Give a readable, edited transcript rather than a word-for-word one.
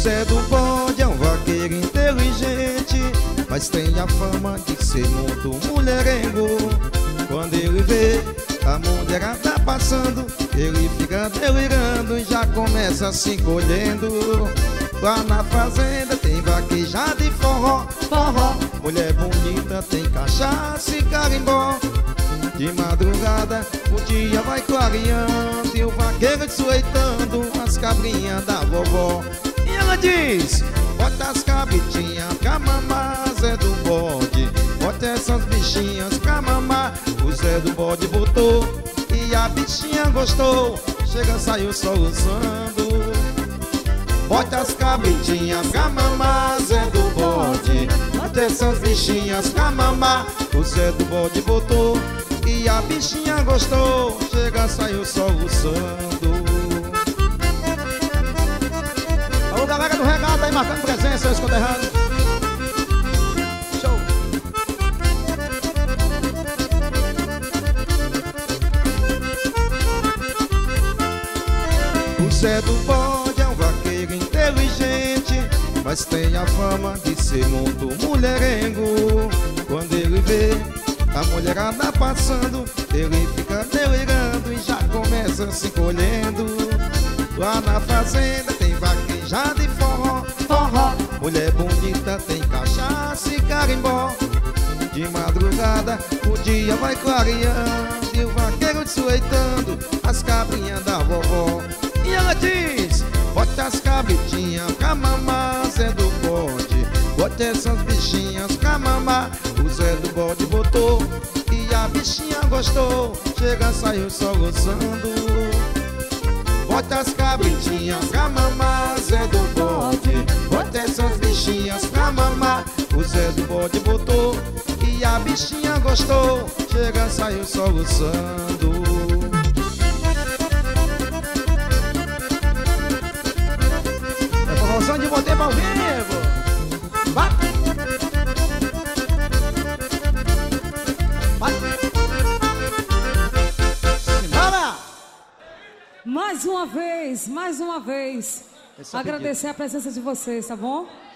Zé do Bode é um vaqueiro inteligente, mas tem a fama de ser muito mulherengo. Quando ele vê a mulherada passando, ele fica delirando e já começa se encolhendo. Lá na fazenda tem vaquejada e forró, forró. Mulher bonita tem cachaça e carimbó. De madrugada o dia vai clareando e o vaqueiro dessuetando as cabrinhas da vovó. E ela diz: bota as cabritinhas pra mamar, Zé do Bode. Bota essas bichinhas pra mamar. O Zé do Bode botou e a bichinha gostou. Chega, saiu soluçando. Bota as cabritinhas pra mamar, Zé do Bode. Bota essas bichinhas pra mamar. O Zé do Bode botou e a bichinha gostou. Chega, saiu soluçando. Alô, galera do regata aí marcando presença, seus conterrâneos. Show. O Zé do Bode é um vaqueiro inteligente, mas tem a fama de ser muito mulherengo. Quando ele vê a mulherada passando, ele fica delirando e já começa se encolhendo. Lá na fazenda tem vaquejada e forró, forró. Mulher bonita tem cachaça e carimbó. De madrugada o dia vai clareando e o vaqueiro dessuetando as cabrinhas da vovó. E ela diz: bota as cabritinhas pra mamar, Zé do Bode. Bota essas bichinhas pra mamar. O Zé do Bode botou e a bichinha gostou. Chega, saiu soluçando. Bota as cabritinhas pra mamar, Zé do Bode. Bota essas bichinhas pra mamar. O Zé do Bode botou e a bichinha gostou. Chega, saiu soluçando. É promoção de boteiro ao vivo. Vai! Vai! Simbora! Mais uma vez, agradecer a presença de vocês, tá bom?